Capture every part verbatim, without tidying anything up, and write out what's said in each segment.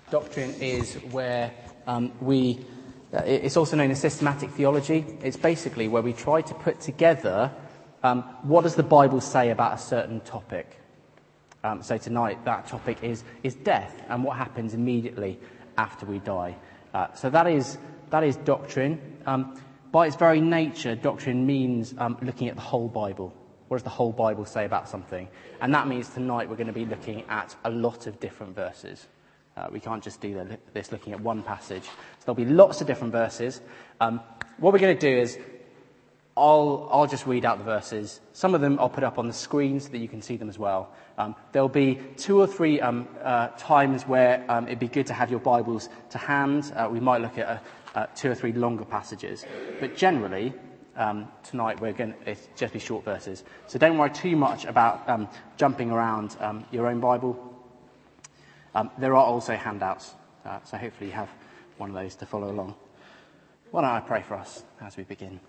Doctrine is where um, we, uh, it's also known as systematic theology. It's basically where we try to put together um, what does the Bible say about a certain topic. Um, so tonight that topic is is death and what happens immediately after we die. Uh, so that is that is doctrine. Um, by its very nature, doctrine means um, looking at the whole Bible. What does the whole Bible say about something? And that means tonight we're going to be looking at a lot of different verses. Uh, we can't just do this looking at one passage. So there'll be lots of different verses. Um, what we're going to do is I'll, I'll just read out the verses. Some of them I'll put up on the screen so that you can see them as well. Um, there'll be two or three um, uh, times where um, it'd be good to have your Bibles to hand. Uh, we might look at uh, uh, two or three longer passages. But generally, um, tonight we're going to just be short verses. So don't worry too much about um, jumping around um, your own Bible. Um, there are also handouts, uh, so hopefully you have one of those to follow along. Why don't I pray for us as we begin?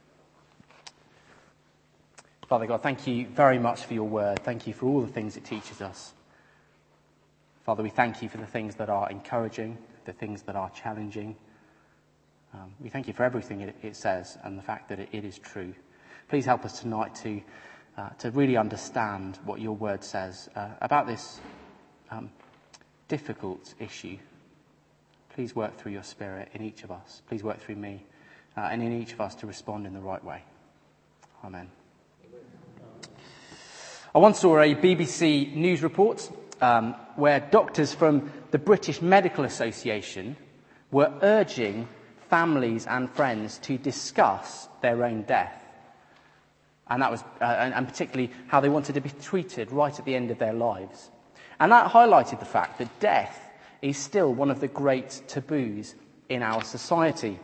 Father God, thank you very much for your word. Thank you for all the things it teaches us. Father, we thank you for the things that are encouraging, the things that are challenging. Um, we thank you for everything it, it says and the fact that it, it is true. Please help us tonight to uh, to really understand what your word says uh, about this um, difficult issue. Please work through your Spirit in each of us. Please work through me uh, and in each of us to respond in the right way. Amen. I once saw a B B C news report um, where doctors from the British Medical Association were urging families and friends to discuss their own death. And that was, uh, and, and particularly how they wanted to be treated right at the end of their lives. And that highlighted the fact that death is still one of the great taboos in our society.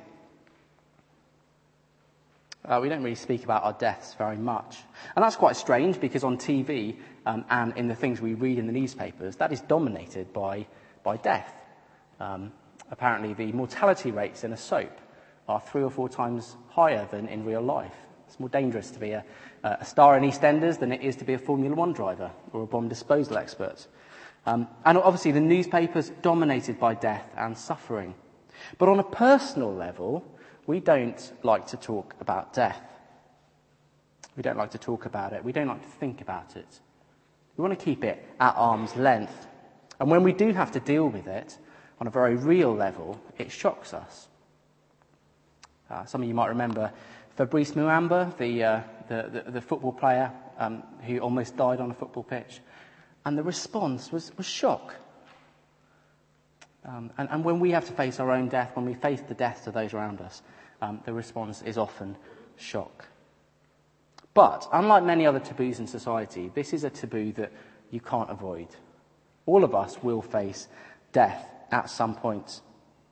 Uh, we don't really speak about our deaths very much. And that's quite strange because on T V um, and in the things we read in the newspapers, that is dominated by, by death. Um, apparently the mortality rates in a soap are three or four times higher than in real life. It's more dangerous to be a, a star in EastEnders than it is to be a Formula One driver or a bomb disposal expert. Um, and obviously the newspapers dominated by death and suffering. But on a personal level, we don't like to talk about death. We don't like to talk about it. We don't like to think about it. We want to keep it at arm's length. And when we do have to deal with it on a very real level, it shocks us. Uh, some of you might remember Fabrice Muamba, the, uh, the, the, the football player um, who almost died on a football pitch. And the response was, was shock. Um, and, and when we have to face our own death, when we face the deaths of those around us, um, the response is often shock. But, unlike many other taboos in society, this is a taboo that you can't avoid. All of us will face death at some point.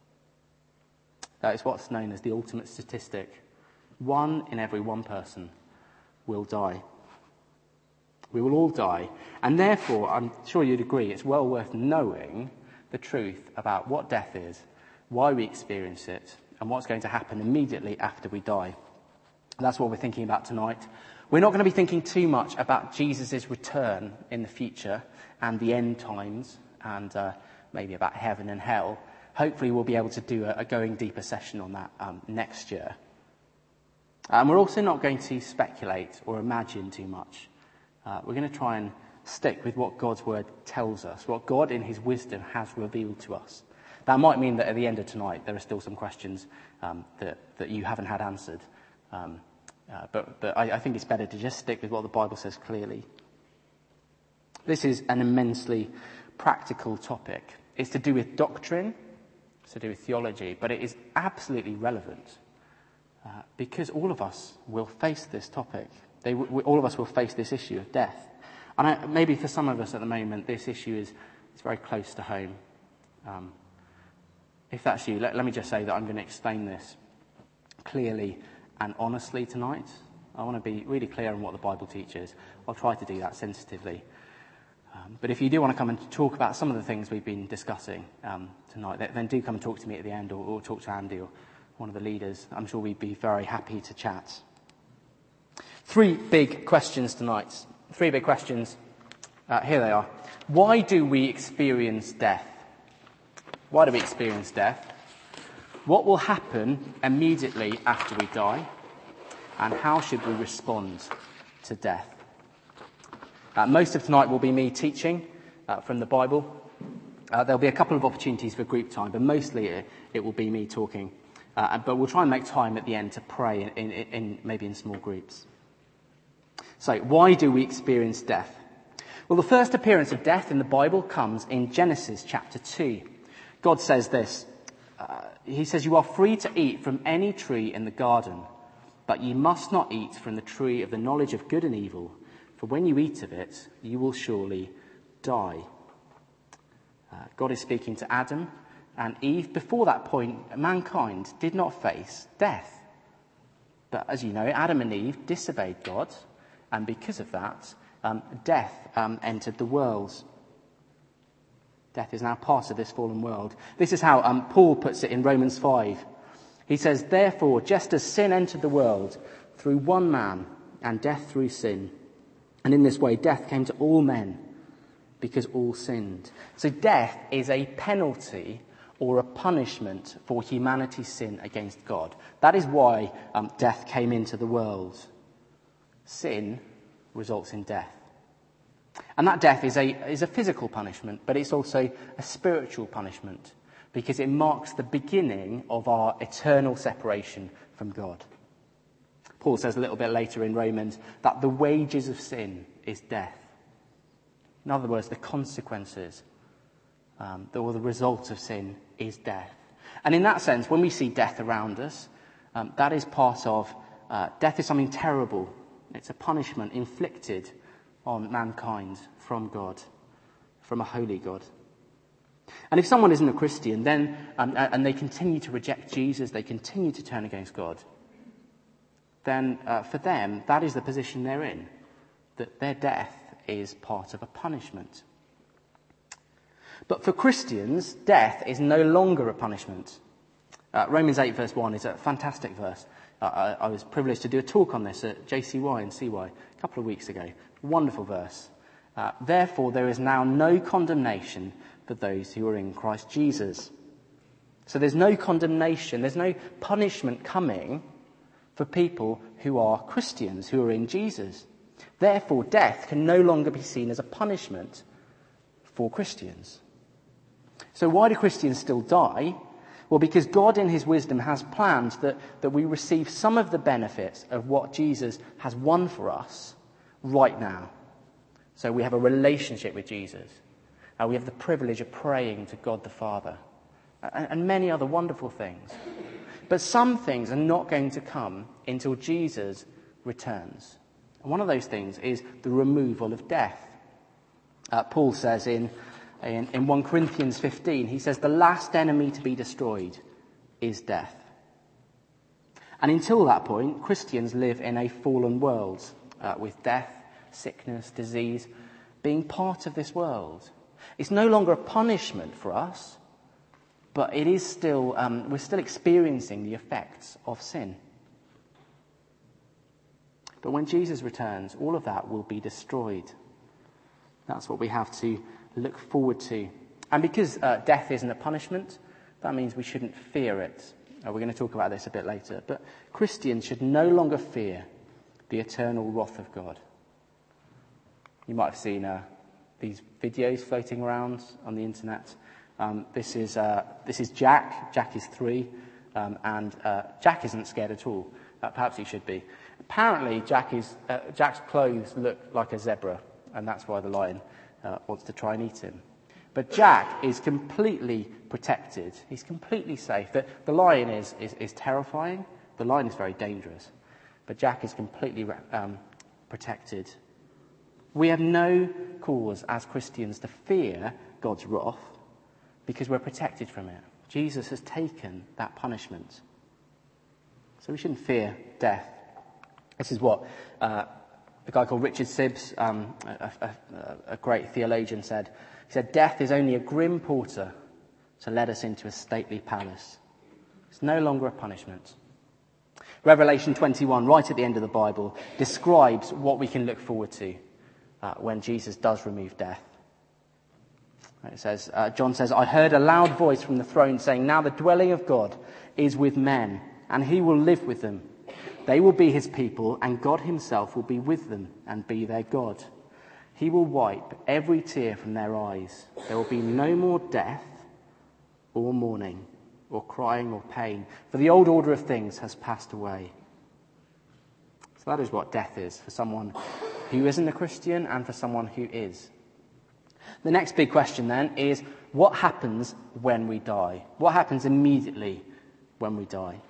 That is what's known as the ultimate statistic. One in every one person will die. We will all die. And therefore, I'm sure you'd agree, it's well worth knowing the truth about what death is, why we experience it, and what's going to happen immediately after we die. And that's what we're thinking about tonight. We're not going to be thinking too much about Jesus' return in the future and the end times and uh, maybe about heaven and hell. Hopefully we'll be able to do a, a going deeper session on that um, next year. And we're also not going to speculate or imagine too much. Uh, we're going to try and stick with what God's word tells us, what God in his wisdom has revealed to us. That might mean that at the end of tonight there are still some questions um, that, that you haven't had answered. Um, uh, but but I, I think it's better to just stick with what the Bible says clearly. This is an immensely practical topic. It's to do with doctrine, it's to do with theology, but it is absolutely relevant uh, because all of us will face this topic. They, we, all of us will face this issue of death. And I, maybe for some of us at the moment, this issue is, is very close to home. Um, if that's you, let, let me just say that I'm going to explain this clearly and honestly tonight. I want to be really clear on what the Bible teaches. I'll try to do that sensitively. Um, but if you do want to come and talk about some of the things we've been discussing um, tonight, then do come and talk to me at the end or, or talk to Andy or one of the leaders. I'm sure we'd be very happy to chat. Three big questions tonight. Three big questions. Uh, here they are. Why do we experience death? Why do we experience death? What will happen immediately after we die? And how should we respond to death? Uh, most of tonight will be me teaching uh, from the Bible. Uh, there'll be a couple of opportunities for group time, but mostly it, it will be me talking. Uh, but we'll try and make time at the end to pray in, in, in maybe in small groups. So, why do we experience death? Well, the first appearance of death in the Bible comes in Genesis chapter two. God says this. Uh, he says, "You are free to eat from any tree in the garden, but you must not eat from the tree of the knowledge of good and evil, for when you eat of it, you will surely die." Uh, God is speaking to Adam and Eve. Before that point, mankind did not face death. But as you know, Adam and Eve disobeyed God, and because of that, um, death um, entered the world. Death is now part of this fallen world. This is how um, Paul puts it in Romans five. He says, "Therefore, just as sin entered the world through one man, and death through sin, and in this way death came to all men, because all sinned." So death is a penalty or a punishment for humanity's sin against God. That is why um, death came into the world. Sin results in death. And that death is a, is a physical punishment, but it's also a spiritual punishment, because it marks the beginning of our eternal separation from God. Paul says a little bit later in Romans that the wages of sin is death. In other words, the consequences um, or the result of sin is death. And in that sense, when we see death around us, um, that is part of, uh, death is something terrible. It's a punishment inflicted on mankind from God, from a holy God. And if someone isn't a Christian, then um, and they continue to reject Jesus, they continue to turn against God, then uh, for them, that is the position they're in, that their death is part of a punishment. But for Christians, death is no longer a punishment. Uh, Romans eight verse one is a fantastic verse. Uh, I, I was privileged to do a talk on this at J C Y and C Y a couple of weeks ago. Wonderful verse. Uh, Therefore, there is now no condemnation for those who are in Christ Jesus. So there's no condemnation, there's no punishment coming for people who are Christians, who are in Jesus. Therefore, death can no longer be seen as a punishment for Christians. So why do Christians still die? Well, because God in his wisdom has planned that, that we receive some of the benefits of what Jesus has won for us right now. So we have a relationship with Jesus. Uh, we have the privilege of praying to God the Father. And, and many other wonderful things. But some things are not going to come until Jesus returns. And one of those things is the removal of death. Uh, Paul says in, in, in First Corinthians fifteen, he says, "The last enemy to be destroyed is death." And until that point, Christians live in a fallen world, uh, with death, sickness, disease being part of this world. It's no longer a punishment for us, but it is still, um, we're still experiencing the effects of sin. But when Jesus returns, all of that will be destroyed. That's what we have to look forward to. And because uh, death isn't a punishment, that means we shouldn't fear it. Uh, we're going to talk about this a bit later. But Christians should no longer fear the eternal wrath of God. You might have seen uh, these videos floating around on the internet. Um, this is uh, this is Jack. Jack is three, um, and uh, Jack isn't scared at all. Uh, perhaps he should be. Apparently, Jack is uh, Jack's clothes look like a zebra, and that's why the lion uh, wants to try and eat him. But Jack is completely protected. He's completely safe. The, the lion is, is is terrifying. The lion is very dangerous, but Jack is completely um, protected. We have no cause as Christians to fear God's wrath because we're protected from it. Jesus has taken that punishment. So we shouldn't fear death. This is what uh, a guy called Richard Sibbes, um, a, a, a great theologian, said. He said, "Death is only a grim porter to let us into a stately palace. It's no longer a punishment." Revelation twenty-one, right at the end of the Bible, describes what we can look forward to uh, when Jesus does remove death. It says, uh, John says, I heard a loud voice from the throne saying, now the dwelling of God is with men, and he will live with them. They will be his people, and God himself will be with them and be their God. He will wipe every tear from their eyes. There will be no more death or mourning or crying or pain, for the old order of things has passed away. So that is what death is for someone who isn't a Christian and for someone who is. The next big question then is, what happens when we die? What happens immediately when we die?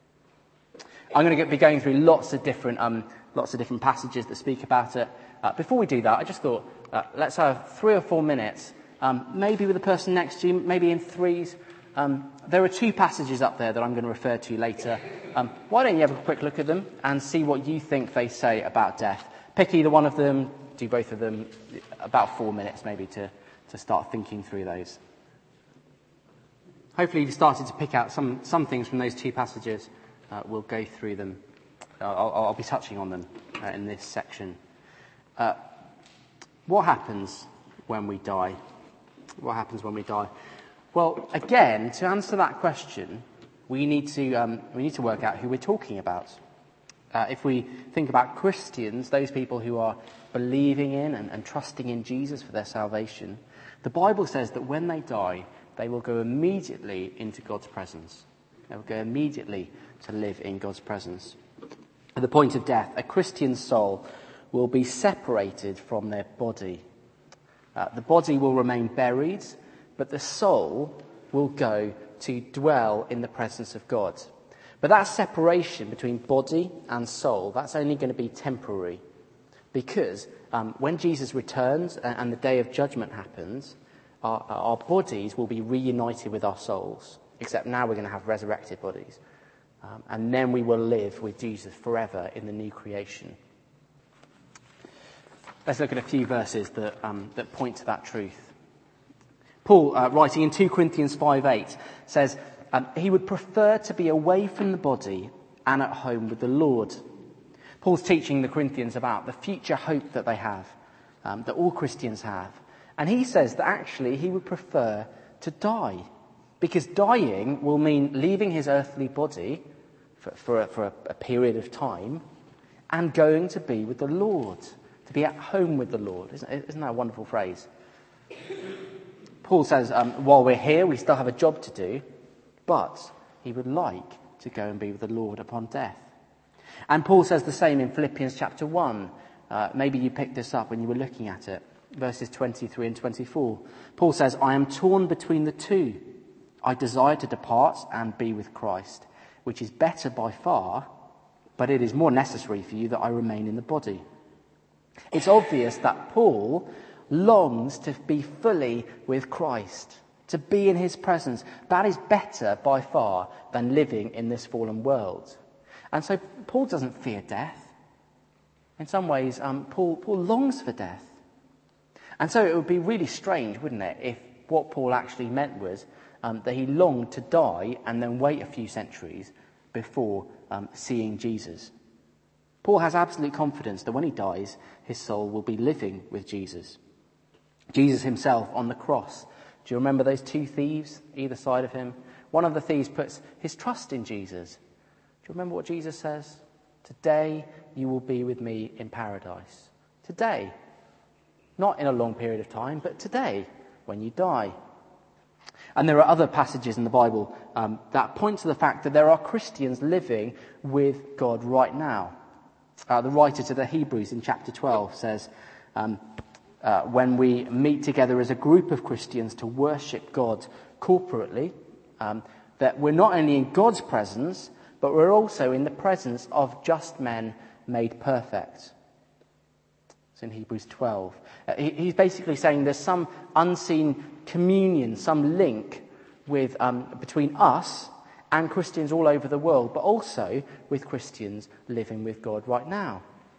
I'm going to be going through lots of different um, lots of different passages that speak about it. Uh, before we do that, I just thought, uh, let's have three or four minutes, um, maybe with the person next to you, maybe in threes. Um, there are two passages up there that I'm going to refer to later. Um, why don't you have a quick look at them and see what you think they say about death? Pick either one of them, do both of them, about four minutes maybe to, to start thinking through those. Hopefully you've started to pick out some, some things from those two passages. Uh, we'll go through them. I'll, I'll be touching on them uh, in this section. Uh, what happens when we die? What happens when we die? Well, again, to answer that question, we need to um, we need to work out who we're talking about. Uh, if we think about Christians, those people who are believing in and, and trusting in Jesus for their salvation, the Bible says that when they die, they will go immediately into God's presence. They will go immediately to live in God's presence. At the point of death, a Christian soul will be separated from their body. Uh, the body will remain buried, but the soul will go to dwell in the presence of God. But that separation between body and soul, that's only going to be temporary. Because um, when Jesus returns and, and the day of judgment happens, our, our bodies will be reunited with our souls. Except now we're going to have resurrected bodies. Um, and then we will live with Jesus forever in the new creation. Let's look at a few verses that, um, that point to that truth. Paul, uh, writing in two Corinthians five eight, says um, he would prefer to be away from the body and at home with the Lord. Paul's teaching the Corinthians about the future hope that they have, um, that all Christians have. And he says that actually he would prefer to die, because dying will mean leaving his earthly body for, for, a, for a, a period of time and going to be with the Lord, to be at home with the Lord. Isn't, isn't that a wonderful phrase? Paul says, um, while we're here, we still have a job to do, but he would like to go and be with the Lord upon death. And Paul says the same in Philippians chapter one. Uh, maybe you picked this up when you were looking at it, verses twenty-three and twenty-four. Paul says, I am torn between the two. I desire to depart and be with Christ, which is better by far, but it is more necessary for you that I remain in the body. It's obvious that Paul longs to be fully with Christ, to be in his presence. That is better by far than living in this fallen world. And so Paul doesn't fear death. In some ways, um, Paul, Paul longs for death. And so it would be really strange, wouldn't it, if what Paul actually meant was um, that he longed to die and then wait a few centuries before um, seeing Jesus. Paul has absolute confidence that when he dies, his soul will be living with Jesus. Jesus himself on the cross. Do you remember those two thieves either side of him? One of the thieves puts his trust in Jesus. Do you remember what Jesus says? Today you will be with me in paradise. Today. Not in a long period of time, but today, when you die. And there are other passages in the Bible um, that point to the fact that there are Christians living with God right now. Uh, the writer to the Hebrews in chapter twelve says, um, uh, when we meet together as a group of Christians to worship God corporately, um, that we're not only in God's presence, but we're also in the presence of just men made perfect. It's in Hebrews twelve. Uh, he, he's basically saying there's some unseen communion, some link with um, between us and Christians all over the world, but also with Christians living with God right now.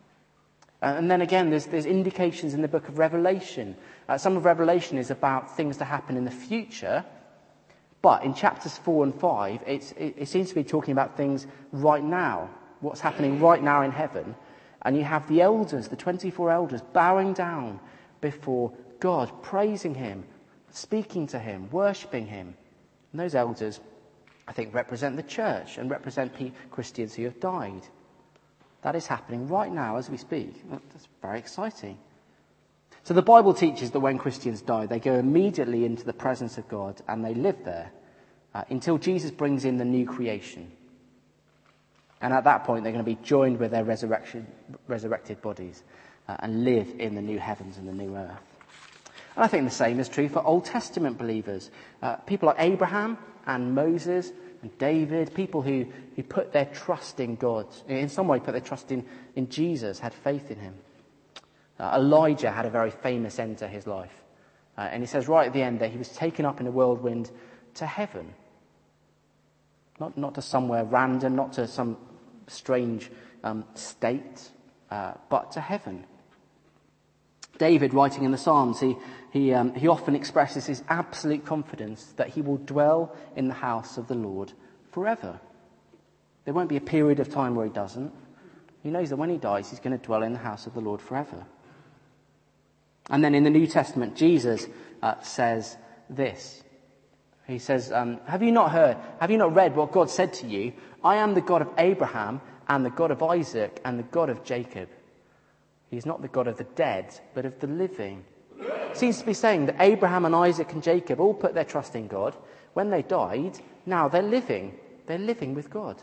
Uh, and then again, there's, there's indications in the book of Revelation. Uh, some of Revelation is about things to happen in the future, but in chapters four and five, it's, it, it seems to be talking about things right now, what's happening right now in heaven. And you have the elders, the twenty-four elders, bowing down before God, praising him, speaking to him, worshipping him. And those elders, I think, represent the church and represent Christians who have died. That is happening right now as we speak. That's very exciting. So the Bible teaches that when Christians die, they go immediately into the presence of God and they live there uh, until Jesus brings in the new creation. And at that point, they're going to be joined with their resurrection, resurrected bodies uh, and live in the new heavens and the new earth. And I think the same is true for Old Testament believers. Uh, people like Abraham and Moses and David, people who, who put their trust in God, in some way put their trust in, in Jesus, had faith in him. Uh, Elijah had a very famous end to his life. Uh, and he says right at the end that he was taken up in a whirlwind to heaven. Not, not to somewhere random, not to some strange um, state, uh, but to heaven. David, writing in the Psalms, he, he, um, he often expresses his absolute confidence that he will dwell in the house of the Lord forever. There won't be a period of time where he doesn't. He knows that when he dies, he's going to dwell in the house of the Lord forever. And then in the New Testament, Jesus uh, says this. He says, um, have you not heard, have you not read what God said to you? I am the God of Abraham and the God of Isaac and the God of Jacob. He's not the God of the dead, but of the living. It seems to be saying that Abraham and Isaac and Jacob all put their trust in God. When they died, now they're living. They're living with God.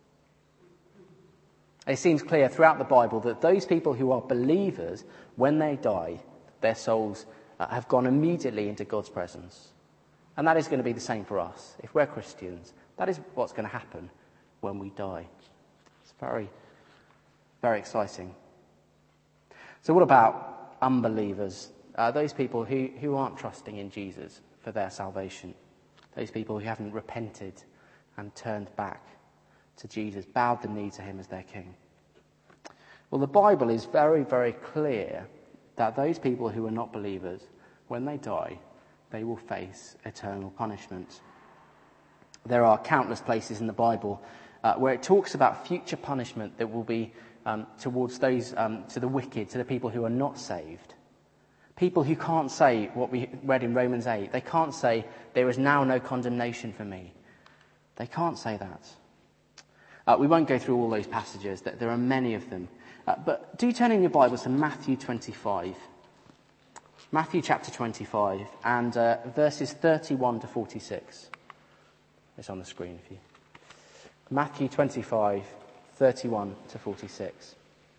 It seems clear throughout the Bible that those people who are believers, when they die, their souls uh, have gone immediately into God's presence. And that is going to be the same for us. If we're Christians, that is what's going to happen when we die. It's very, very exciting. So what about unbelievers? Uh, those people who, who aren't trusting in Jesus for their salvation. Those people who haven't repented and turned back to Jesus, bowed the knee to him as their king. Well, the Bible is very, very clear that those people who are not believers, when they die, they will face eternal punishment. There are countless places in the Bible uh, where it talks about future punishment that will be um, towards those, um, to the wicked, to the people who are not saved. People who can't say what we read in Romans eight. They can't say, there is now no condemnation for me. They can't say that. Uh, we won't go through all those passages. There are many of them. Uh, but do turn in your Bibles to Matthew twenty-five. Matthew chapter twenty-five and uh, verses thirty-one to forty-six. It's on the screen for you. Matthew twenty-five, thirty-one to forty-six.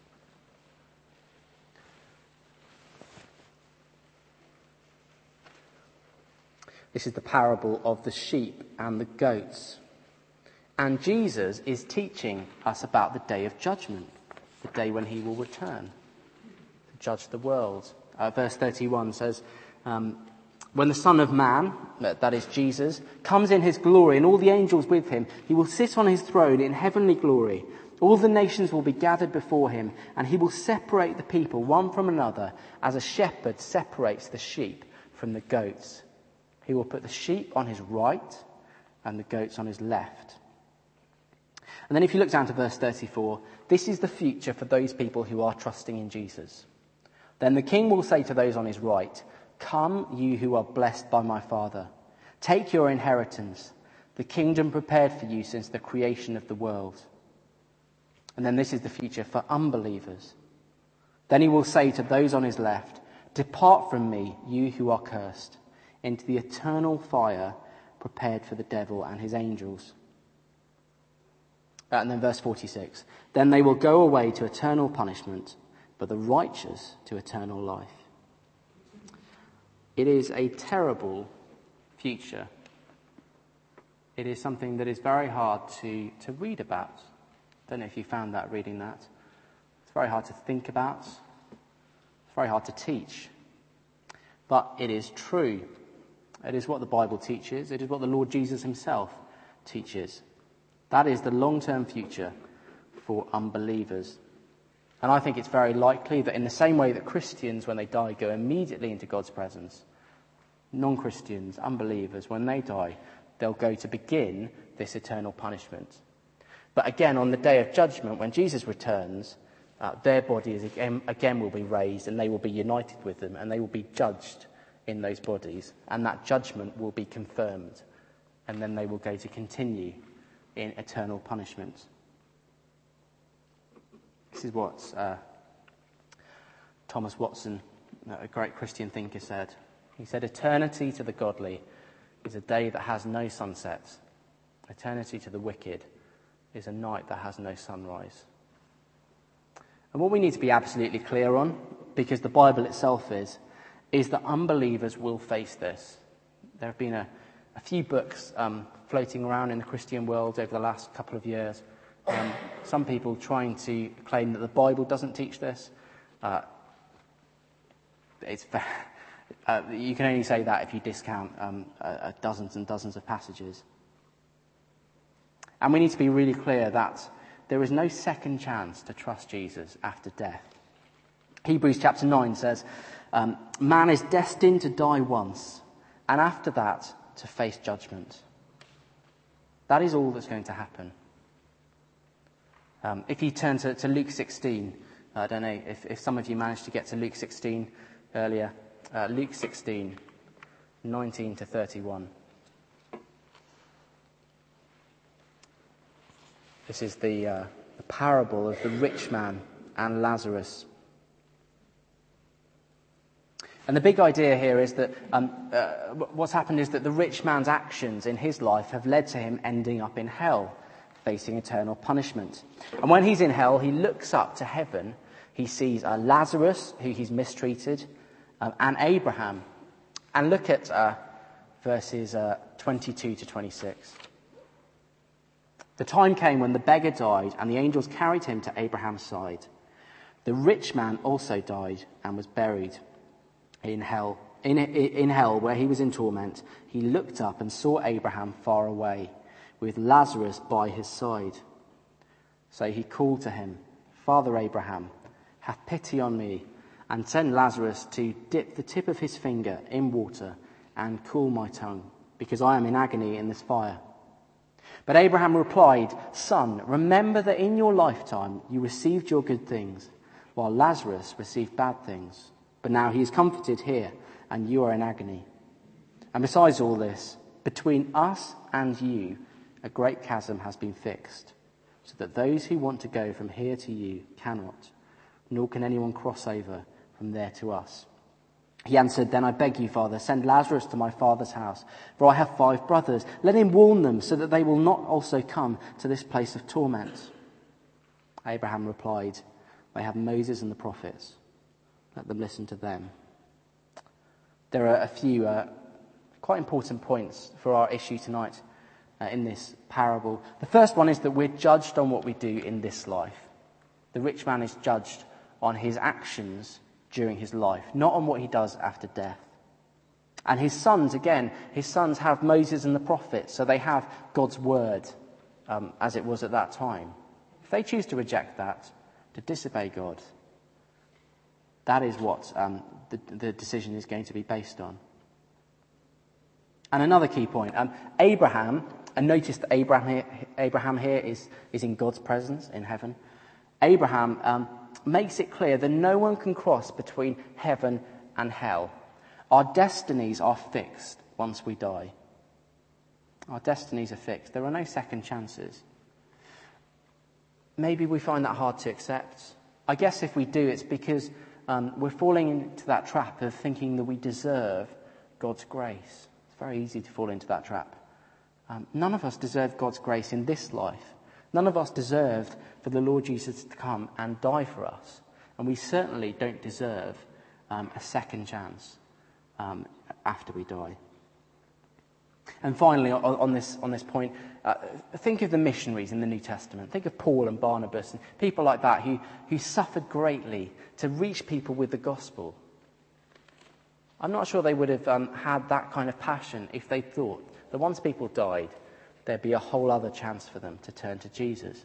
This is the parable of the sheep and the goats. And Jesus is teaching us about the day of judgment, the day when he will return to judge the world. Uh, verse thirty-one says, um, when the Son of Man, that is Jesus, comes in his glory and all the angels with him, he will sit on his throne in heavenly glory. All the nations will be gathered before him, and he will separate the people one from another as a shepherd separates the sheep from the goats. He will put the sheep on his right and the goats on his left. And then if you look down to verse thirty-four, this is the future for those people who are trusting in Jesus. Then the king will say to those on his right, come, you who are blessed by my Father. Take your inheritance, the kingdom prepared for you since the creation of the world. And then this is the future for unbelievers. Then he will say to those on his left, depart from me, you who are cursed, into the eternal fire prepared for the devil and his angels. And then verse forty-six, then they will go away to eternal punishment, but the righteous to eternal life. It is a terrible future. It is something that is very hard to, to read about. I don't know if you found that reading that. It's very hard to think about. It's very hard to teach. But it is true. It is what the Bible teaches. It is what the Lord Jesus himself teaches. That is the long-term future for unbelievers. And I think it's very likely that in the same way that Christians, when they die, go immediately into God's presence, non-Christians, unbelievers, when they die, they'll go to begin this eternal punishment. But again, on the day of judgment, when Jesus returns, uh, their bodies again, again will be raised and they will be united with them and they will be judged in those bodies, and that judgment will be confirmed, and then they will go to continue in eternal punishment. This is what uh, Thomas Watson, a great Christian thinker, said. He said, "Eternity to the godly is a day that has no sunset. Eternity to the wicked is a night that has no sunrise." And what we need to be absolutely clear on, because the Bible itself is, is that unbelievers will face this. There have been a, a few books um, floating around in the Christian world over the last couple of years. Um, some people trying to claim that the Bible doesn't teach this. Uh, it's uh, you can only say that if you discount um, uh, dozens and dozens of passages. And we need to be really clear that there is no second chance to trust Jesus after death. Hebrews chapter nine says, um, man is destined to die once, and after that to face judgment. That is all that's going to happen. Um, if you turn to, to Luke sixteen, I don't know if, if some of you managed to get to Luke sixteen earlier. Uh, Luke sixteen, nineteen to thirty-one. This is the, uh, the parable of the rich man and Lazarus. And the big idea here is that um, uh, what's happened is that the rich man's actions in his life have led to him ending up in hell, facing eternal punishment. And when he's in hell, he looks up to heaven. He sees uh, Lazarus, who he's mistreated, um, and Abraham. And look at uh, verses uh, twenty-two to twenty-six. The time came when the beggar died, and the angels carried him to Abraham's side. The rich man also died and was buried in hell. In, in hell, where he was in torment, he looked up and saw Abraham far away, with Lazarus by his side. So he called to him, "Father Abraham, have pity on me, and send Lazarus to dip the tip of his finger in water and cool my tongue, because I am in agony in this fire." But Abraham replied, "Son, remember that in your lifetime you received your good things, while Lazarus received bad things. But now he is comforted here, and you are in agony. And besides all this, between us and you, a great chasm has been fixed, so that those who want to go from here to you cannot, nor can anyone cross over from there to us." He answered, "Then I beg you, Father, send Lazarus to my father's house, for I have five brothers. Let him warn them, so that they will not also come to this place of torment." Abraham replied, "They have Moses and the prophets. Let them listen to them." There are a few uh, quite important points for our issue tonight uh, in this parable. The first one is that we're judged on what we do in this life. The rich man is judged on his actions during his life, not on what he does after death. And his sons, again, his sons have Moses and the prophets, so they have God's word, um, as it was at that time. If they choose to reject that, to disobey God, that is what um, the, the decision is going to be based on. And another key point, um, Abraham, and notice that Abraham here, Abraham here is, is in God's presence in heaven. Abraham um, makes it clear that no one can cross between heaven and hell. Our destinies are fixed once we die. Our destinies are fixed. There are no second chances. Maybe we find that hard to accept. I guess if we do, it's because um, we're falling into that trap of thinking that we deserve God's grace. It's very easy to fall into that trap. Um, none of us deserve God's grace in this life. None of us deserved for the Lord Jesus to come and die for us. And we certainly don't deserve um, a second chance um, after we die. And finally, on, on this on this point, uh, think of the missionaries in the New Testament. Think of Paul and Barnabas and people like that who, who suffered greatly to reach people with the gospel. I'm not sure they would have um, had that kind of passion if they thought that once people died, there'd be a whole other chance for them to turn to Jesus.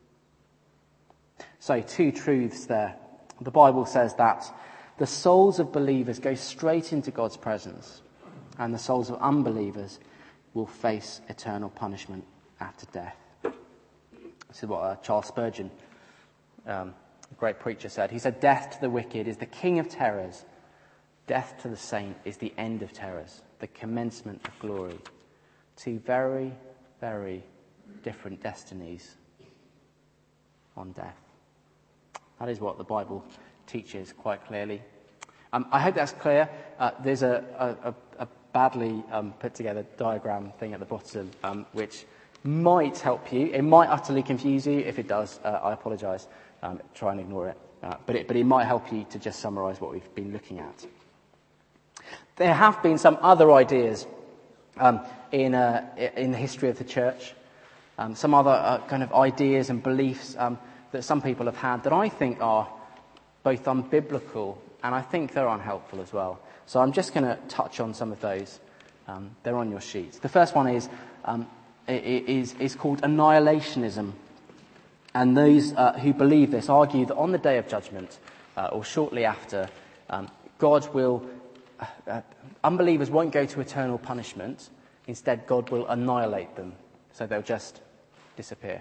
So, two truths there. The Bible says that the souls of believers go straight into God's presence, and the souls of unbelievers will face eternal punishment after death. This is what uh, Charles Spurgeon, um, a great preacher, said. He said, "Death to the wicked is the king of terrors, Death to the saint is the end of terrors, the commencement of glory. Two very, very different destinies on death. That is what the Bible teaches quite clearly. Um, I hope that's clear. Uh, there's a, a, a badly um, put together diagram thing at the bottom, um, which might help you. It might utterly confuse you. If it does, uh, I apologise. Um, try and ignore it. Uh, but it. But it might help you to just summarise what we've been looking at. There have been some other ideas um, in, uh, in the history of the church, um, some other uh, kind of ideas and beliefs um, that some people have had that I think are both unbiblical and I think they're unhelpful as well. So I'm just going to touch on some of those. Um, they're on your sheets. The first one is um, is, is called annihilationism. And those uh, who believe this argue that on the day of judgment, uh, or shortly after, um, God will... Uh, unbelievers won't go to eternal punishment. Instead, God will annihilate them. So they'll just disappear.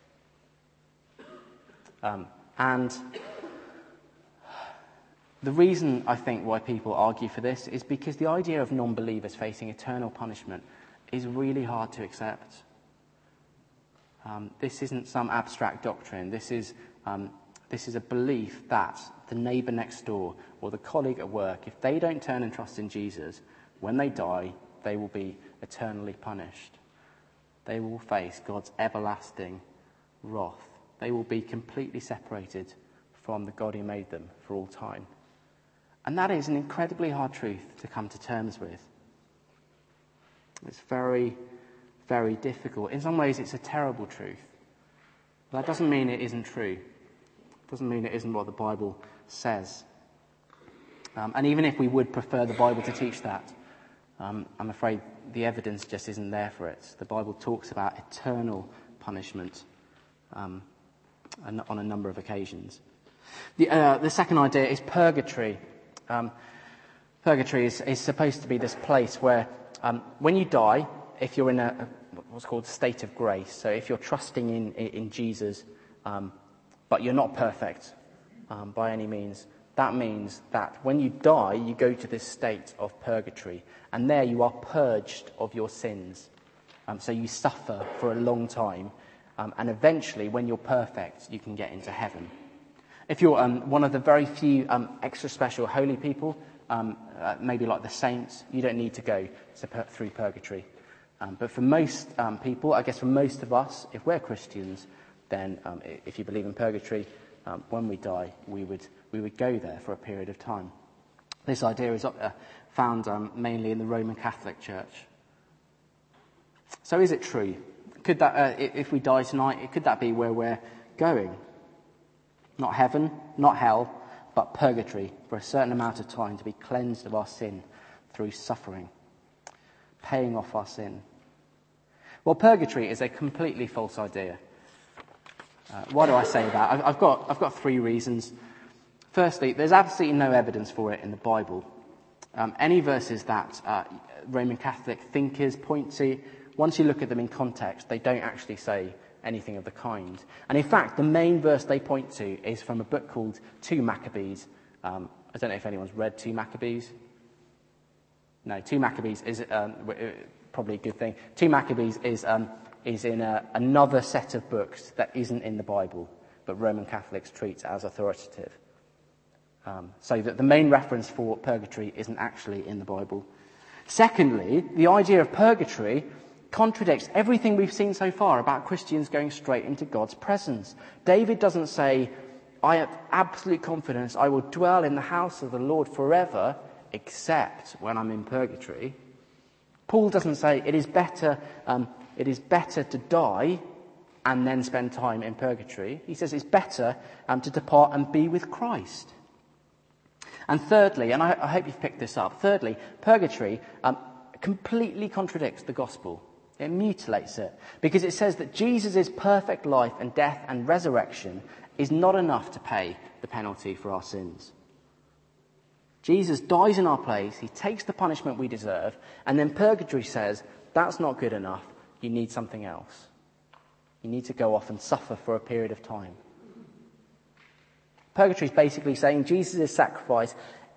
Um, and the reason, I think, why people argue for this is because the idea of non-believers facing eternal punishment is really hard to accept. Um, this isn't some abstract doctrine. This is um, this is a belief that the neighbour next door or the colleague at work, if they don't turn and trust in Jesus, when they die, they will be eternally punished. They will face God's everlasting wrath. They will be completely separated from the God who made them for all time. And that is an incredibly hard truth to come to terms with. It's very, very difficult. In some ways, it's a terrible truth. But that doesn't mean it isn't true. It doesn't mean it isn't what the Bible says. Um, and even if we would prefer the Bible to teach that, um, I'm afraid the evidence just isn't there for it. The Bible talks about eternal punishment um, on a number of occasions. The, uh, the second idea is purgatory. Um, purgatory is, is supposed to be this place where um, when you die, if you're in a, a what's called state of grace, so if you're trusting in, in Jesus, um, but you're not perfect um, by any means, that means that when you die, you go to this state of purgatory, and there you are purged of your sins. Um, so you suffer for a long time, um, and eventually, when you're perfect, you can get into heaven. If you're um, one of the very few um, extra special holy people, um, uh, maybe like the saints, you don't need to go to pur- through purgatory. Um, but for most um, people, I guess for most of us, if we're Christians, then um, if you believe in purgatory, um, when we die, we would we would go there for a period of time. This idea is uh, found um, mainly in the Roman Catholic Church. So is it true? Could that, uh, if we die tonight, could that be where we're going? Not heaven, not hell, but purgatory for a certain amount of time to be cleansed of our sin through suffering, paying off our sin. Well, purgatory is a completely false idea. Uh, why do I say that? I've, I've got I've got three reasons. Firstly, there's absolutely no evidence for it in the Bible. Um, any verses that uh, Roman Catholic thinkers point to, once you look at them in context, they don't actually say anything of the kind. And in fact, the main verse they point to is from a book called Two Maccabees. Um, I don't know if anyone's read Two Maccabees. No, Two Maccabees is um, probably a good thing. Two Maccabees is um, is in a, another set of books that isn't in the Bible, but Roman Catholics treat as authoritative. Um, so that the main reference for purgatory isn't actually in the Bible. Secondly, the idea of purgatory contradicts everything we've seen so far about Christians going straight into God's presence. David doesn't say, I have absolute confidence I will dwell in the house of the Lord forever, except when I'm in purgatory. Paul doesn't say it is better um, it is better to die and then spend time in purgatory. He says it's better um, to depart and be with Christ. And thirdly, and I, I hope you've picked this up, thirdly, purgatory um, completely contradicts the gospel. It mutilates it, because it says that Jesus' perfect life and death and resurrection is not enough to pay the penalty for our sins. Jesus dies in our place, he takes the punishment we deserve, and then purgatory says, that's not good enough, you need something else. You need to go off and suffer for a period of time. Purgatory is basically saying Jesus' sacrifice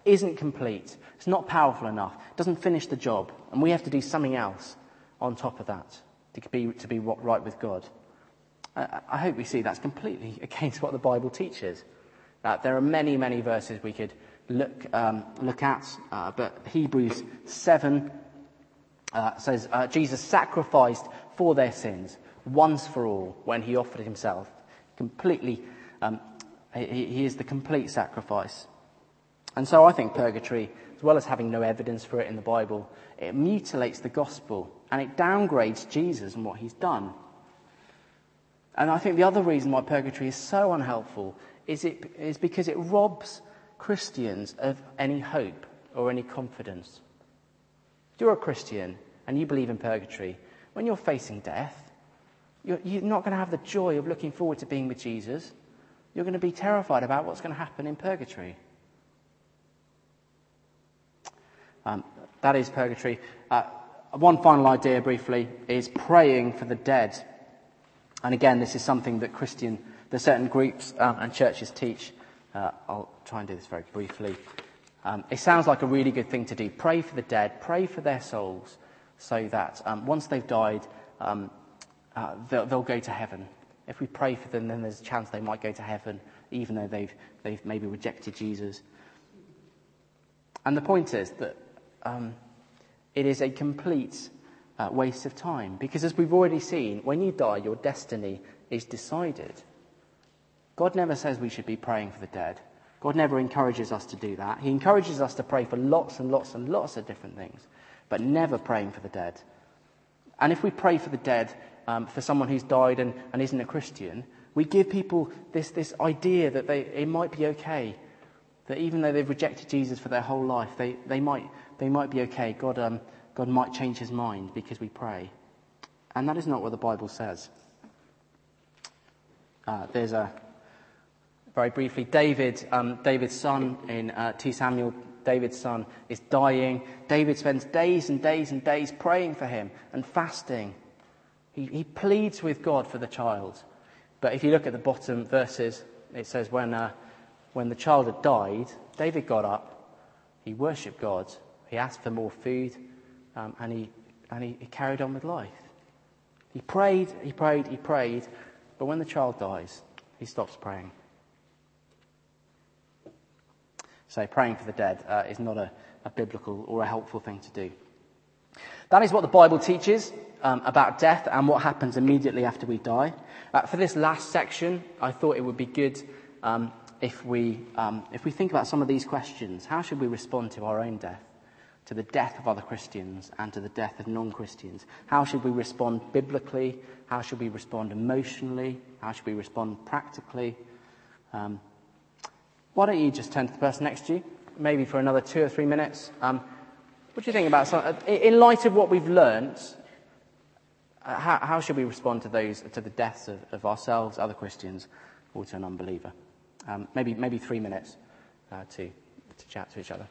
isn't complete. It's not powerful enough. It doesn't finish the job. And we have to do something else on top of that to be, to be right with God. I, I hope we see that's completely against what the Bible teaches. Uh, there are many, many verses we could look um, look at, uh, but Hebrews seven uh, says uh, Jesus sacrificed for their sins once for all when he offered himself. Completely, um, he, he is the complete sacrifice. And so I think purgatory, as well as having no evidence for it in the Bible, it mutilates the gospel and it downgrades Jesus and what he's done. And I think the other reason why purgatory is so unhelpful is it is because it robs Christians of any hope or any confidence. If you're a Christian and you believe in purgatory, when you're facing death, you're, you're not going to have the joy of looking forward to being with Jesus. You're going to be terrified about what's going to happen in purgatory. Um, that is purgatory. Uh, one final idea, briefly, is praying for the dead. And again, this is something that Christian, that certain groups um, and churches teach. Uh, I'll try and do this very briefly. Um, it sounds like a really good thing to do. Pray for the dead. Pray for their souls, so that um, once they've died, um, uh, they'll, they'll go to heaven. If we pray for them, then there's a chance they might go to heaven, even though they've they've maybe rejected Jesus. And the point is that um, it is a complete uh, waste of time, because as we've already seen, when you die, your destiny is decided. God never says we should be praying for the dead. God never encourages us to do that. He encourages us to pray for lots and lots and lots of different things, but never praying for the dead. And if we pray for the dead, um, for someone who's died and, and isn't a Christian, we give people this, this idea that they, it might be okay, that even though they've rejected Jesus for their whole life, they, they might they might be okay. God um, God might change his mind because we pray. And that is not what the Bible says. Uh, there's a, very briefly, David, um, David's son in uh, Second Samuel, David's son is dying. David spends days and days and days praying for him and fasting. He, he pleads with God for the child. But if you look at the bottom verses, it says when uh, when the child had died, David got up, he worshipped God, he asked for more food, um, and he and he, he carried on with life. He prayed, he prayed, he prayed, but when the child dies, he stops praying. So praying for the dead uh, is not a, a biblical or a helpful thing to do. That is what the Bible teaches um, about death and what happens immediately after we die. Uh, for this last section, I thought it would be good um, if we um, if we think about some of these questions. How should we respond to our own death, to the death of other Christians, and to the death of non-Christians? How should we respond biblically? How should we respond emotionally? How should we respond practically? Um, why don't you just turn to the person next to you, maybe for another two or three minutes? Um, what do you think about some, in light of what we've learned? Uh, how, how should we respond to those to the deaths of, of ourselves, other Christians, or to an unbeliever? Um, maybe maybe three minutes uh, to to chat to each other.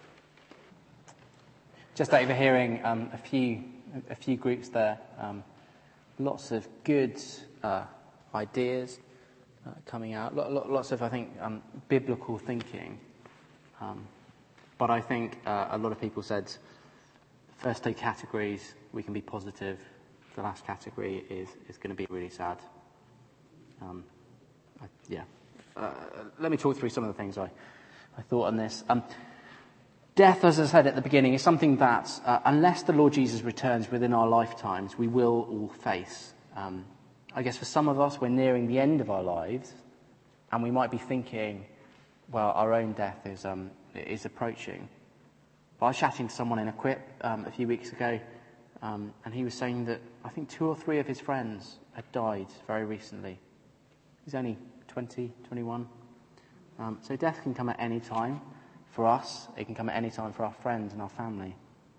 Just overhearing um, a few a few groups there. Um, lots of good uh, ideas uh, coming out. Lots of, I think, um, biblical thinking. Um, but I think uh, a lot of people said the first two categories we can be positive. The last category is is going to be really sad. Um, I, yeah. Uh, let me talk through some of the things I, I thought on this. Um, death, as I said at the beginning, is something that, uh, unless the Lord Jesus returns within our lifetimes, we will all face. Um, I guess for some of us, we're nearing the end of our lives, and we might be thinking, well, our own death is um, is approaching. But I was chatting to someone in Equip um, a few weeks ago, um, and he was saying that I think two or three of his friends had died very recently. He's only twenty, twenty-one. Um, so death can come at any time for us. It can come at any time for our friends and our family.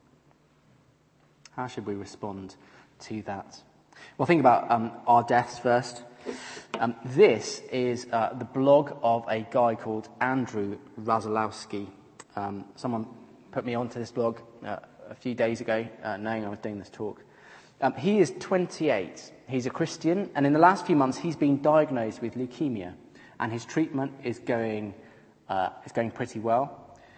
How should we respond to that? Well, think about um, our deaths first. Um, this is uh, the blog of a guy called Andrew Razalowski. Um, someone put me onto this blog uh, a few days ago, uh, knowing I was doing this talk. Um, he is twenty-eight. He's a Christian, and in the last few months he's been diagnosed with leukemia, and his treatment is going uh, is going pretty well.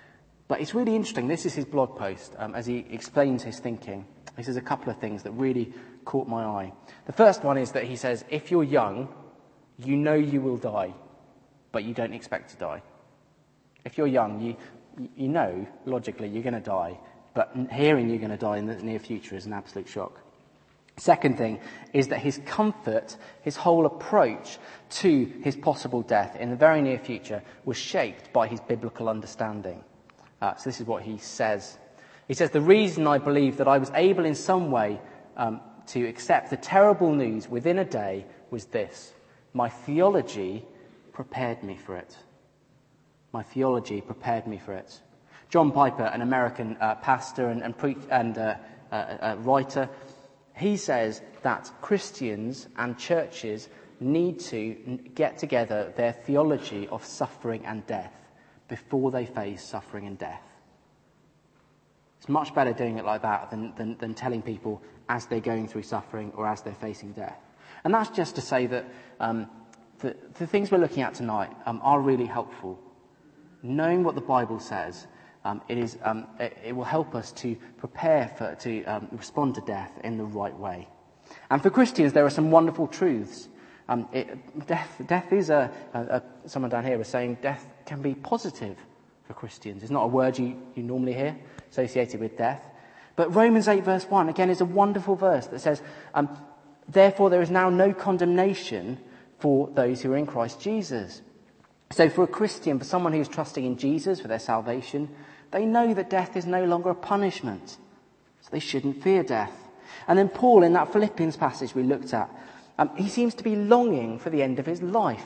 But it's really interesting. This is his blog post um, as he explains his thinking. He says a couple of things that really caught my eye. The first one is that he says, if you're young, you know you will die, but you don't expect to die. If you're young, you you know, logically, you're going to die, but hearing you're going to die in the near future is an absolute shock. Second thing is that his comfort, his whole approach to his possible death in the very near future was shaped by his biblical understanding. Uh, so this is what he says. He says, the reason I believe that I was able in some way um, to accept the terrible news within a day was this. My theology prepared me for it. My theology prepared me for it. John Piper, an American uh, pastor and, and, pre- and uh, uh, uh, writer, he says that Christians and churches need to get together their theology of suffering and death before they face suffering and death. It's much better doing it like that than, than, than telling people as they're going through suffering or as they're facing death. And that's just to say that um, the, the things we're looking at tonight um, are really helpful. Knowing what the Bible says, um, it is um, it, it will help us to prepare for to um, respond to death in the right way. And for Christians, there are some wonderful truths. Um, it, death, death is a, a, a. Someone down here was saying death can be positive for Christians. It's not a word you, you normally hear associated with death, but Romans eight verse one again is a wonderful verse that says, um, "Therefore there is now no condemnation for those who are in Christ Jesus." So for a Christian, for someone who is trusting in Jesus for their salvation, they know that death is no longer a punishment. So they shouldn't fear death. And then Paul, in that Philippians passage we looked at, um, he seems to be longing for the end of his life.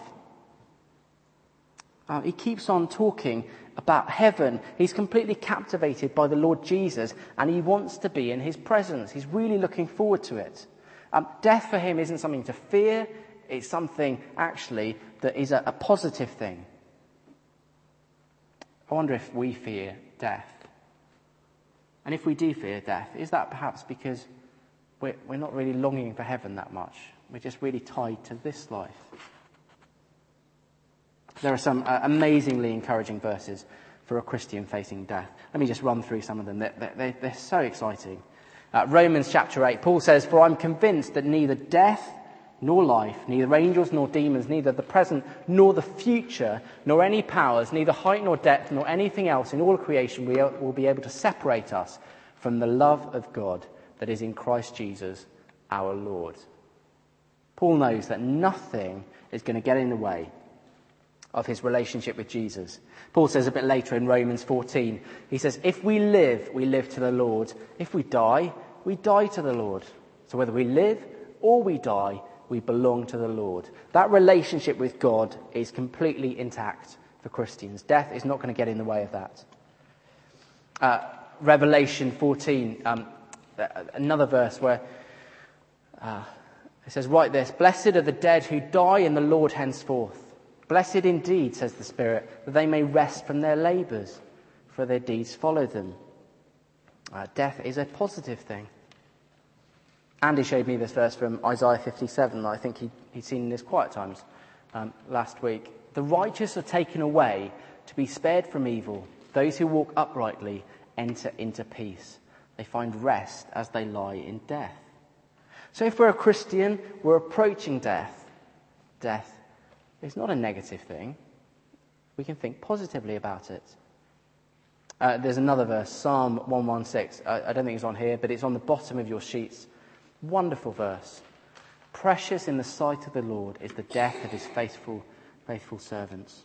Uh, he keeps on talking about heaven. He's completely captivated by the Lord Jesus, and he wants to be in his presence. He's really looking forward to it. Um, death for him isn't something to fear. It's something, actually, that is a, a positive thing. I wonder if we fear death. And if we do fear death, is that perhaps because we're, we're not really longing for heaven that much? We're just really tied to this life. There are some uh, amazingly encouraging verses for a Christian facing death. Let me just run through some of them. They're, they're, they're so exciting. Uh, Romans chapter eight, Paul says, "For I'm convinced that neither death nor life, neither angels nor demons, neither the present nor the future, nor any powers, neither height nor depth, nor anything else in all creation will be able to separate us from the love of God that is in Christ Jesus our Lord." Paul knows that nothing is going to get in the way of his relationship with Jesus. Paul says a bit later in Romans fourteen, he says, "If we live, we live to the Lord. If we die, we die to the Lord. So whether we live or we die, we belong to the Lord." That relationship with God is completely intact for Christians. Death is not going to get in the way of that. Uh, Revelation fourteen, um, another verse where uh, it says, "Write this, blessed are the dead who die in the Lord henceforth. Blessed indeed, says the Spirit, that they may rest from their labours, for their deeds follow them." Uh, death is a positive thing. Andy showed me this verse from Isaiah fifty-seven that I think he, he'd seen in his quiet times um, last week. "The righteous are taken away to be spared from evil. Those who walk uprightly enter into peace. They find rest as they lie in death." So if we're a Christian, we're approaching death. Death is not a negative thing. We can think positively about it. Uh, there's another verse, Psalm one sixteen. I, I don't think it's on here, but it's on the bottom of your sheets. Wonderful verse. "Precious in the sight of the Lord is the death of his faithful, faithful servants."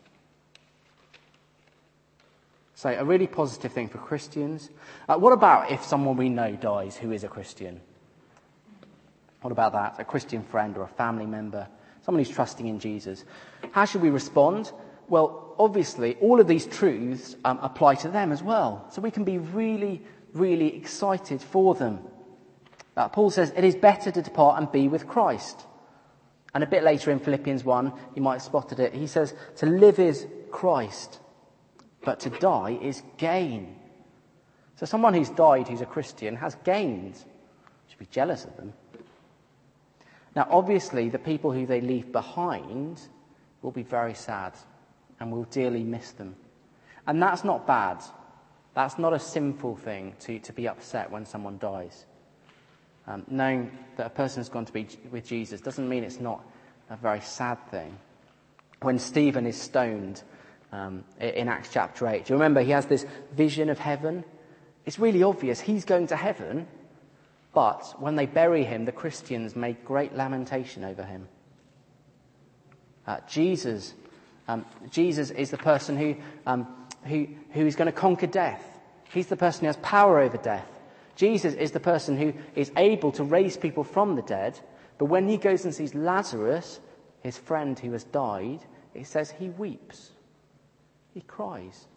So a really positive thing for Christians. Uh, what about if someone we know dies who is a Christian? What about that? A Christian friend or a family member, someone who's trusting in Jesus. How should we respond? Well, obviously, all of these truths um, apply to them as well. So we can be really, really excited for them. Uh, Paul says it is better to depart and be with Christ. And a bit later in Philippians one, you might have spotted it, he says to live is Christ, but to die is gain. So someone who's died, who's a Christian, has gained. You should be jealous of them. Now, obviously, the people who they leave behind will be very sad and will dearly miss them. And that's not bad. That's not a sinful thing to, to be upset when someone dies. Um, knowing that a person has gone to be with Jesus doesn't mean it's not a very sad thing. When Stephen is stoned um, in Acts chapter eight, do you remember he has this vision of heaven? It's really obvious he's going to heaven, but when they bury him, the Christians make great lamentation over him. Uh, Jesus, um, Jesus is the person who, um, who, who is going to conquer death. He's the person who has power over death. Jesus is the person who is able to raise people from the dead. But when he goes and sees Lazarus, his friend who has died, it says he weeps. He cries.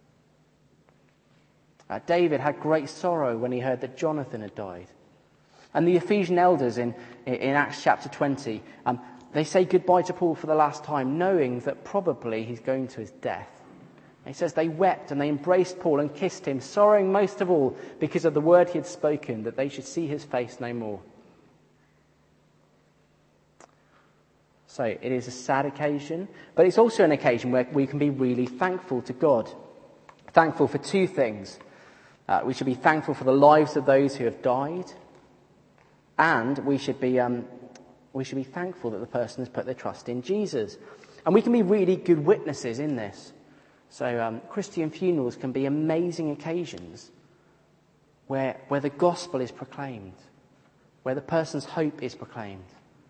Uh, David had great sorrow when he heard that Jonathan had died. And the Ephesian elders in, in Acts chapter twenty, um, they say goodbye to Paul for the last time, knowing that probably he's going to his death. It says they wept and they embraced Paul and kissed him, sorrowing most of all because of the word he had spoken, that they should see his face no more. So it is a sad occasion, but it's also an occasion where we can be really thankful to God. Thankful for two things. Uh, we should be thankful for the lives of those who have died, and we should be um, we should be thankful that the person has put their trust in Jesus. And we can be really good witnesses in this. So um, Christian funerals can be amazing occasions where, where the gospel is proclaimed, where the person's hope is proclaimed.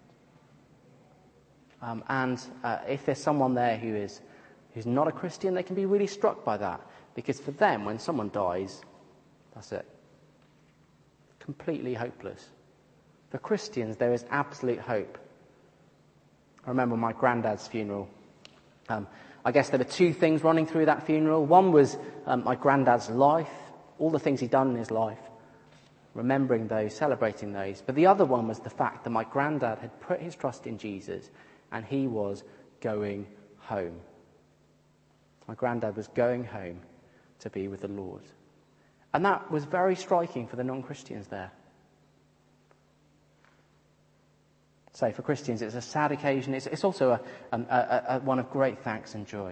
Um, and uh, if there's someone there who is who's not a Christian, they can be really struck by that. Because for them, when someone dies, that's it. Completely hopeless. For Christians, there is absolute hope. I remember my granddad's funeral. Um, I guess there were two things running through that funeral. One was um, my granddad's life, all the things he'd done in his life, remembering those, celebrating those. But the other one was the fact that my granddad had put his trust in Jesus and he was going home. My granddad was going home to be with the Lord. And that was very striking for the non-Christians there. So for Christians, it's a sad occasion. It's, it's also a, a, a, a, one of great thanks and joy.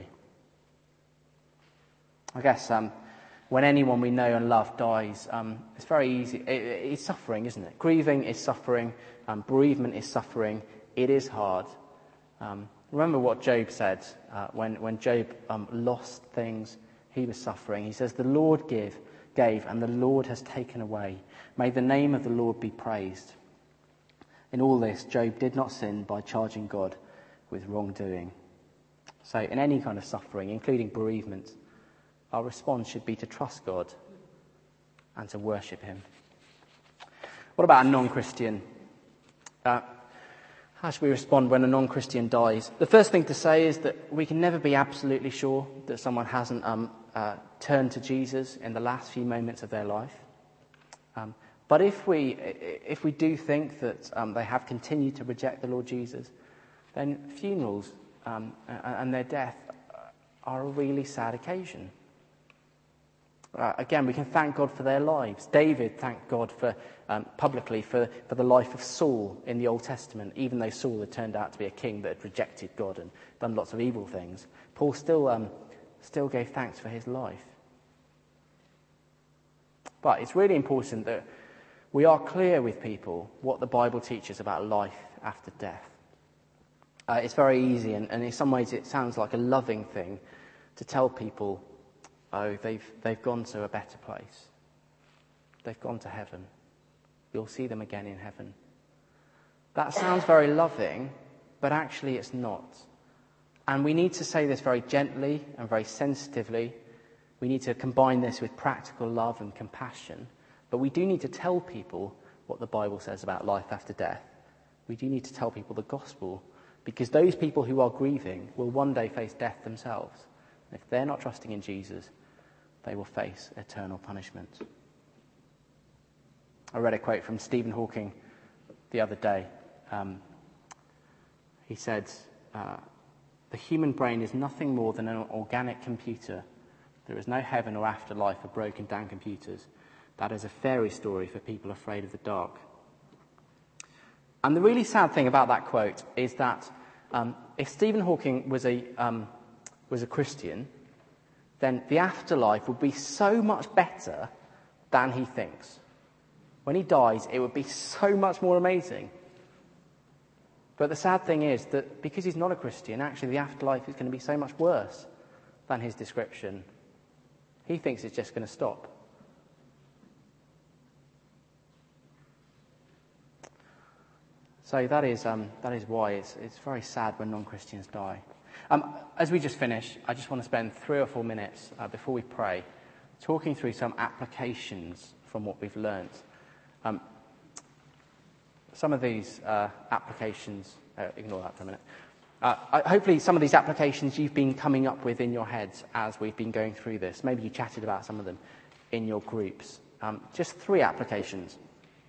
I guess um, when anyone we know and love dies, um, it's very easy. It, it, it's suffering, isn't it? Grieving is suffering. Um, bereavement is suffering. It is hard. Um, remember what Job said uh, when, when Job um, lost things. He was suffering. He says, the Lord give, gave and the Lord has taken away. May the name of the Lord be praised. In all this, Job did not sin by charging God with wrongdoing. So in any kind of suffering, including bereavement, our response should be to trust God and to worship him. What about a non-Christian? Uh, how should we respond when a non-Christian dies? The first thing to say is that we can never be absolutely sure that someone hasn't um, uh, turned to Jesus in the last few moments of their life. Um, But if we if we do think that um, they have continued to reject the Lord Jesus, then funerals um, and their death are a really sad occasion. Uh, again, we can thank God for their lives. David thanked God for um, publicly for, for the life of Saul in the Old Testament, even though Saul had turned out to be a king that had rejected God and done lots of evil things. Paul still um, still gave thanks for his life. But it's really important that we are clear with people what the Bible teaches about life after death. Uh, it's very easy, and, and in some ways it sounds like a loving thing to tell people, oh, they've they've gone to a better place. They've gone to heaven. You'll see them again in heaven. That sounds very loving, but actually it's not. And we need to say this very gently and very sensitively. We need to combine this with practical love and compassion. But we do need to tell people what the Bible says about life after death. We do need to tell people the gospel, because those people who are grieving will one day face death themselves. If they're not trusting in Jesus, they will face eternal punishment. I read a quote from Stephen Hawking the other day. Um, he said, uh, the human brain is nothing more than an organic computer. There is no heaven or afterlife for broken down computers. That is a fairy story for people afraid of the dark. And the really sad thing about that quote is that um, if Stephen Hawking was a um, was a Christian, then the afterlife would be so much better than he thinks. When he dies, it would be so much more amazing. But the sad thing is that because he's not a Christian, actually the afterlife is going to be so much worse than his description. He thinks it's just going to stop. So that is um, that is why it's it's very sad when non-Christians die. Um, as we just finish, I just want to spend three or four minutes uh, before we pray talking through some applications from what we've learned. Um, some of these uh, applications, uh, ignore that for a minute. Uh, I, hopefully some of these applications you've been coming up with in your heads as we've been going through this. Maybe you chatted about some of them in your groups. Um, just three applications.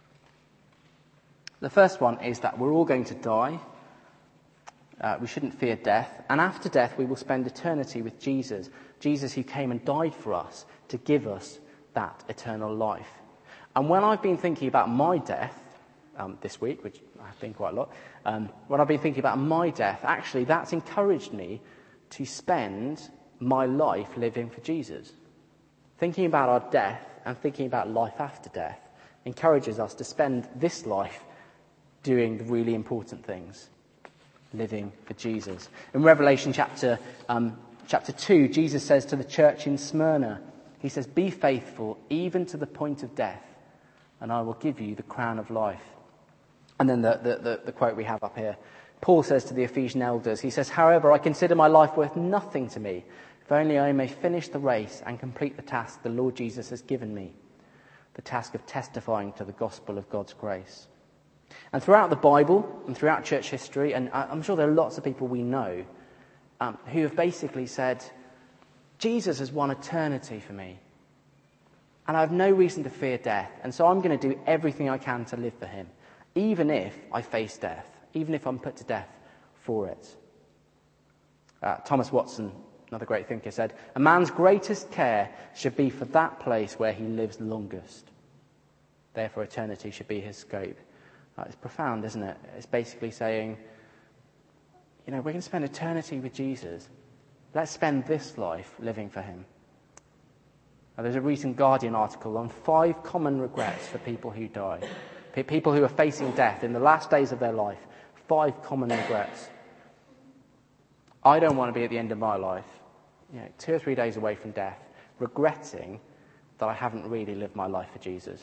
The first one is that we're all going to die. Uh, we shouldn't fear death. And after death, we will spend eternity with Jesus. Jesus who came and died for us to give us that eternal life. And when I've been thinking about my death um, this week, which I've been quite a lot, um, when I've been thinking about my death, actually that's encouraged me to spend my life living for Jesus. Thinking about our death and thinking about life after death encourages us to spend this life doing the really important things, living for Jesus. In Revelation chapter um, chapter two, Jesus says to the church in Smyrna, he says, "Be faithful even to the point of death, and I will give you the crown of life." And then the, the, the, the quote we have up here, Paul says to the Ephesian elders, he says, "However, I consider my life worth nothing to me, if only I may finish the race and complete the task the Lord Jesus has given me, the task of testifying to the gospel of God's grace." And throughout the Bible and throughout church history, and I'm sure there are lots of people we know um, who have basically said, Jesus has won eternity for me, and I have no reason to fear death, and so I'm going to do everything I can to live for him, even if I face death, even if I'm put to death for it. Uh, Thomas Watson, another great thinker, said, "A man's greatest care should be for that place where he lives longest. Therefore, eternity should be his scope." Uh, it's profound, isn't it? It's basically saying, you know, we're going to spend eternity with Jesus. Let's spend this life living for him. Now, there's a recent Guardian article on five common regrets for people who die. P- people who are facing death in the last days of their life. Five common regrets. I don't want to be at the end of my life, you know, two or three days away from death, regretting that I haven't really lived my life for Jesus.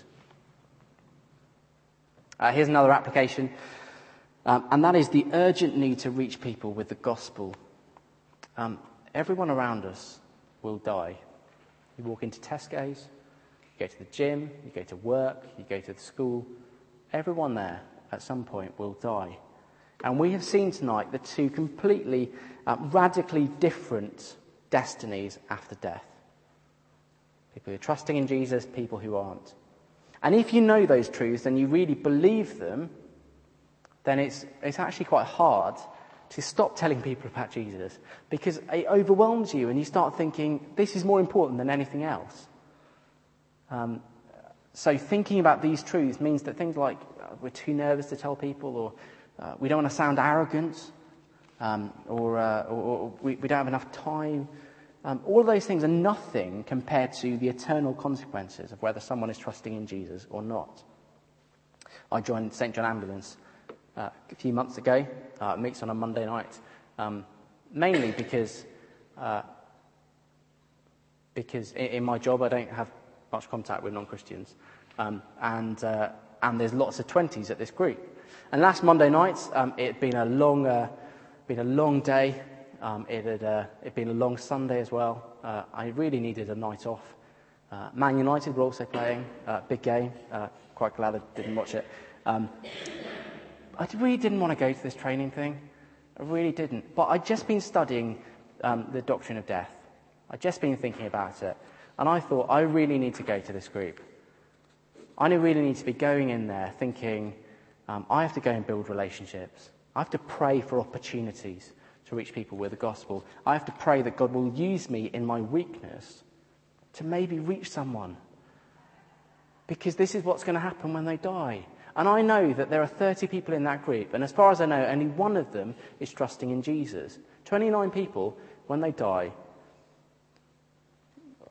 Uh, here's another application, um, and that is the urgent need to reach people with the gospel. Um, everyone around us will die. You walk into Tesco's, you go to the gym, you go to work, you go to the school. Everyone there at some point will die. And we have seen tonight the two completely, uh, radically different destinies after death. People who are trusting in Jesus, people who aren't. And if you know those truths and you really believe them, then it's it's actually quite hard to stop telling people about Jesus, because it overwhelms you and you start thinking, this is more important than anything else. Um, so thinking about these truths means that things like uh, we're too nervous to tell people, or uh, we don't want to sound arrogant, um, or, uh, or, or we, we don't have enough time. Um, all of those things are nothing compared to the eternal consequences of whether someone is trusting in Jesus or not. I joined Saint John Ambulance uh, a few months ago. Uh, it meets on a Monday night, um, mainly because uh, because in, in my job I don't have much contact with non-Christians, um, and uh, and there's lots of twenties at this group. And last Monday night, um, it had been a long uh, been a long day. Um, it had uh, it'd been a long Sunday as well. Uh, I really needed a night off. Uh, Man United were also playing, uh, big game. Uh, quite glad I didn't watch it. Um, I really didn't want to go to this training thing. I really didn't. But I'd just been studying um, the doctrine of death. I'd just been thinking about it. And I thought, I really need to go to this group. I really need to be going in there thinking, um, I have to go and build relationships. I have to pray for opportunities to reach people with the gospel. I have to pray that God will use me in my weakness to maybe reach someone. Because this is what's going to happen when they die. And I know that there are thirty people in that group, and as far as I know, only one of them is trusting in Jesus. twenty-nine people, when they die,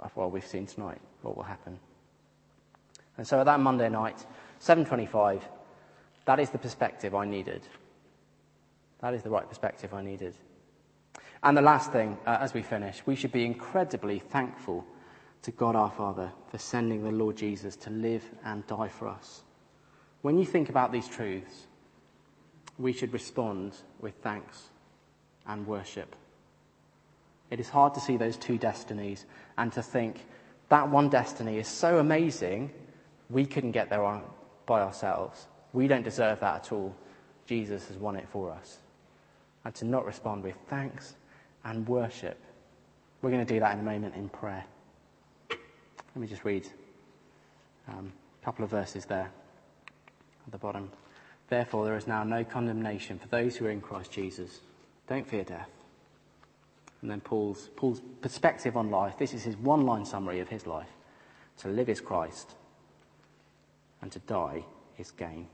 of what we've seen tonight, what will happen. And so at that Monday night, seven twenty-five, that is the perspective I needed. That is the right perspective I needed. And the last thing, uh, as we finish, we should be incredibly thankful to God our Father for sending the Lord Jesus to live and die for us. When you think about these truths, we should respond with thanks and worship. It is hard to see those two destinies and to think that one destiny is so amazing, we couldn't get there on, by ourselves. We don't deserve that at all. Jesus has won it for us. And to not respond with thanks and worship. We're going to do that in a moment in prayer. Let me just read um, a couple of verses there at the bottom. Therefore, there is now no condemnation for those who are in Christ Jesus. Don't fear death. And then Paul's, Paul's perspective on life. This is his one-line summary of his life. To live is Christ, and to die is gain.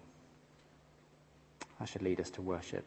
That should lead us to worship.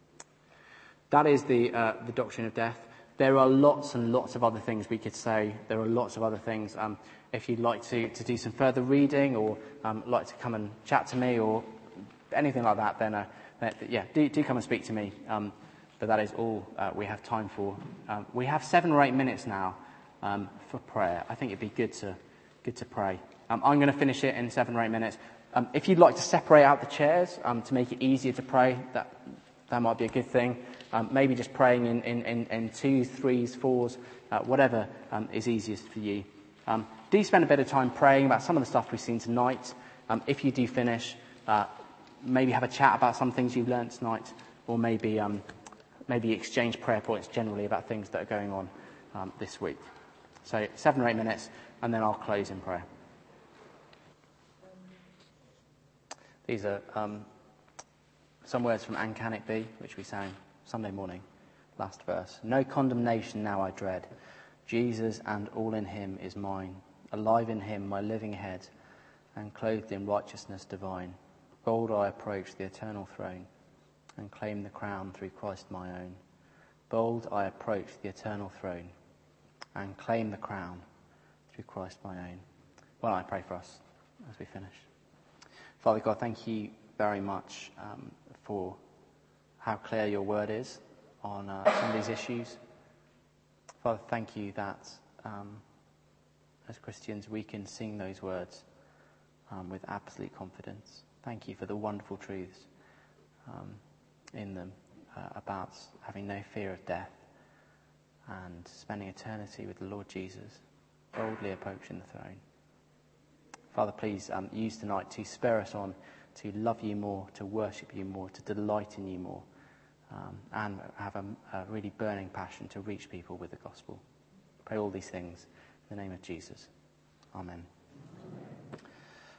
That is the uh, the doctrine of death. There are lots and lots of other things we could say. There are lots of other things. Um, if you'd like to, to do some further reading or um, like to come and chat to me or anything like that, then uh, yeah, do, do come and speak to me. Um, but that is all uh, we have time for. Um, we have seven or eight minutes now um, for prayer. I think it'd be good to good to pray. Um, I'm going to finish it in seven or eight minutes. Um, if you'd like to separate out the chairs um, to make it easier to pray, that that might be a good thing. Um, maybe just praying in, in, in, in twos, threes, fours, uh, whatever um, is easiest for you. Um, do spend a bit of time praying about some of the stuff we've seen tonight. Um, if you do finish, uh, maybe have a chat about some things you've learned tonight, or maybe um, maybe exchange prayer points generally about things that are going on um, this week. So seven or eight minutes, and then I'll close in prayer. These are um, some words from An Can It Be, which we sang Sunday morning, last verse. No condemnation now I dread. Jesus and all in him is mine. Alive in him, my living head, and clothed in righteousness divine. Bold I approach the eternal throne, and claim the crown through Christ my own. Bold I approach the eternal throne, and claim the crown through Christ my own. Well, I pray for us as we finish. Father God, thank you very much um, for how clear your word is on uh, some of these issues. Father, thank you that um, as Christians we can sing those words um, with absolute confidence. Thank you for the wonderful truths um, in them uh, about having no fear of death and spending eternity with the Lord Jesus, boldly approaching the throne. Father, please um, use tonight to spur us on to love you more, to worship you more, to delight in you more, um, and have a, a really burning passion to reach people with the gospel. Pray all these things in the name of Jesus. Amen.